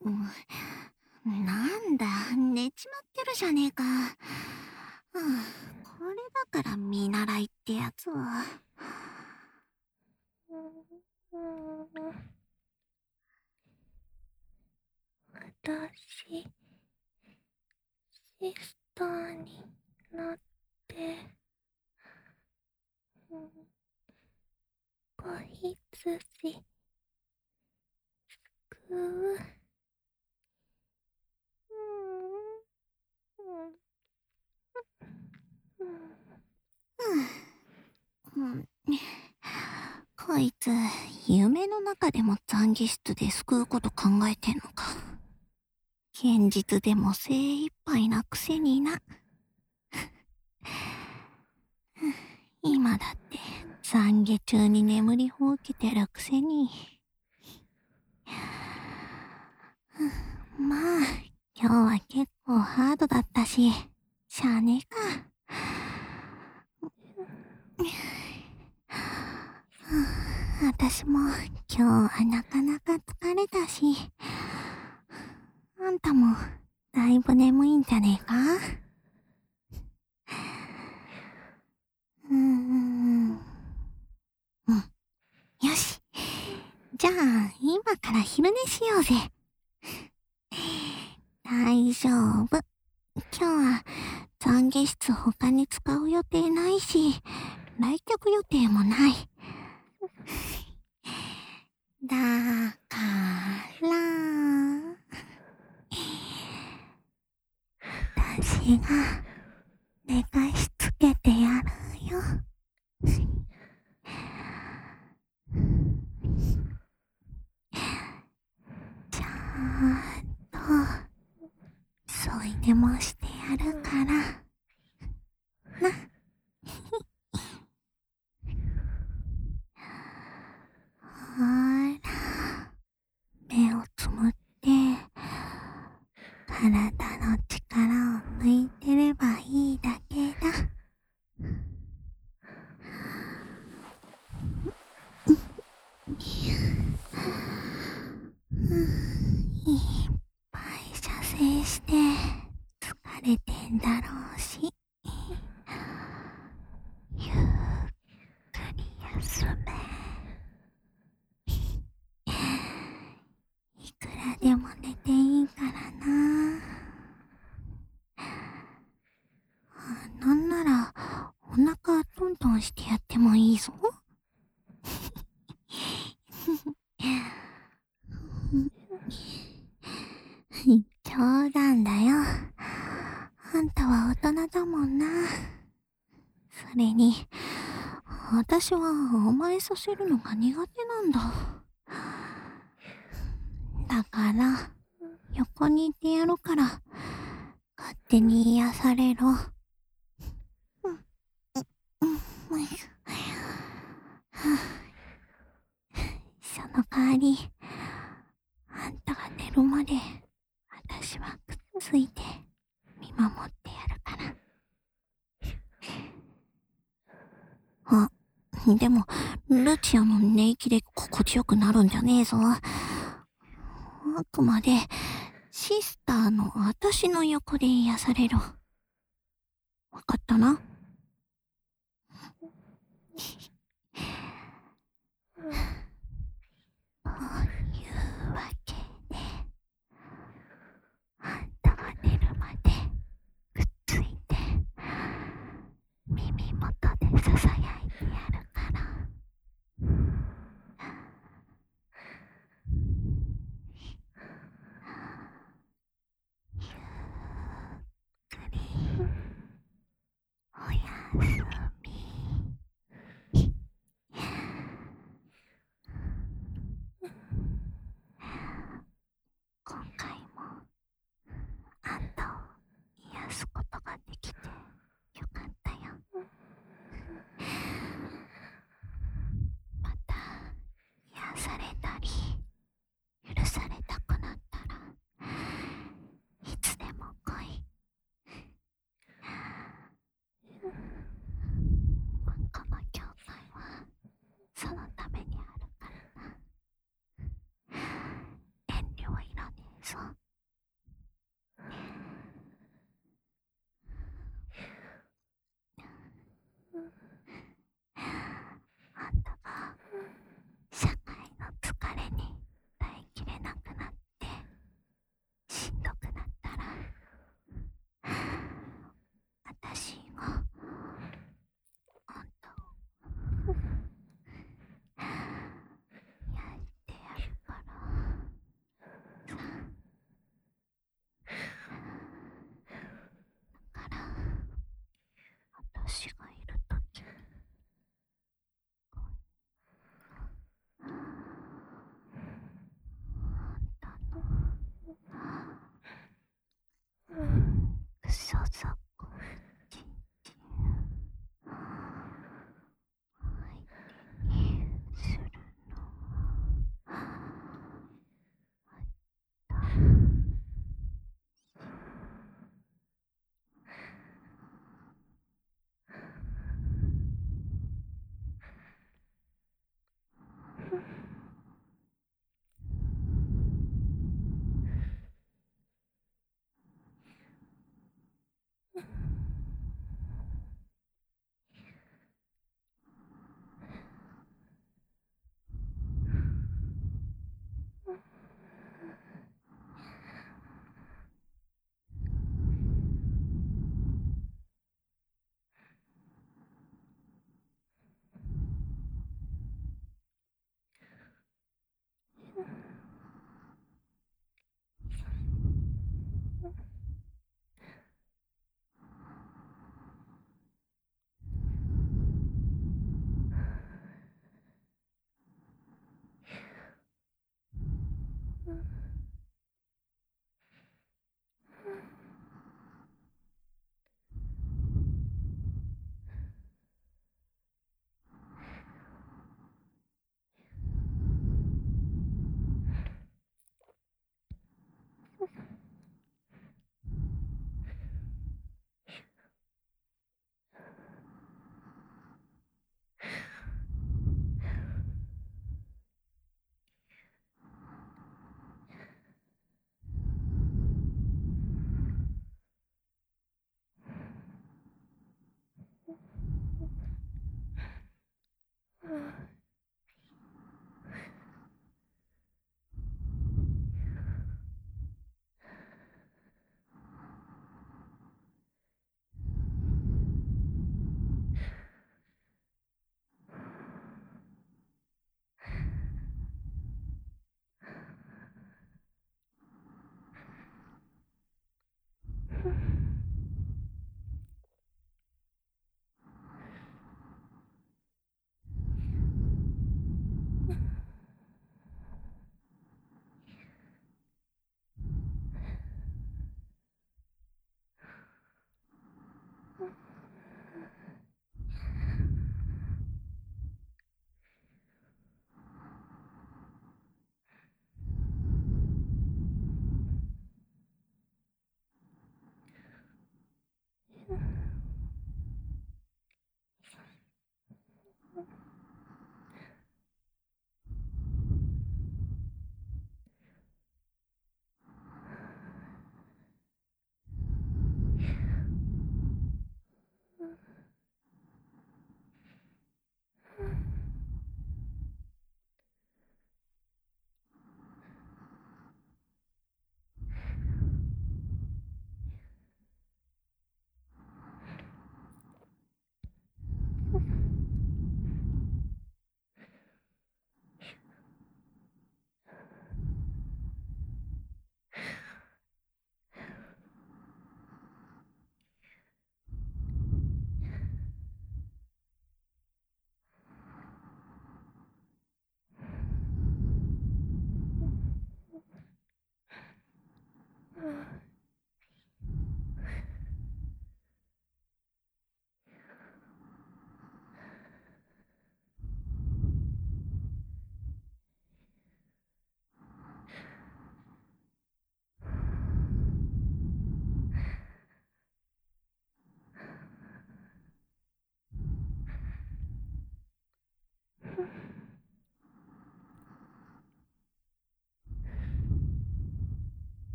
なんだ、寝ちまってるじゃねえか。これだから見習いってやつは。 私、シスターになって、子羊、くう、 うん、こいつ、夢の中でも懺悔室で救うこと考えてんのか。現実でも精一杯なくせにな。今だって懺悔中に眠りほうけてるくせに。まあ、今日は結構ハードだったし、しゃあねえか。私も今日はなかなか疲れたし、あんたもだいぶ眠いんじゃねえか。よし。じゃあ、今から昼寝しようぜ。大丈夫。今日は懺悔室他に使う予定ないし、来客予定もない。だから、私が寝かしつけてやるよ。ちゃんと、添い寝もしてやるから、な。ほら、目をつむって、体の力を抜いてればいいだけだ。いっぱい射精して疲れてんだろうし、ゆっくり休め。いくらでも寝ていいからな。なんならお腹トントンしてやってもいいぞ。冗談だよ。あんたは大人だもんな。それに、私は甘えさせるのが苦手なんだ。だから、横にいてやるから、勝手に癒されろ。その代わり、あんたが寝るまで、私はくっついて見守ってやるから。でも、ルチアの寝息で心地よくなるんじゃねえぞ。あくまで、シスターの私の横で癒されろ。わかったな。というわけで、あんたが寝るまでくっついて耳元でささやいてやるから。ゆっくりおやすみ。 く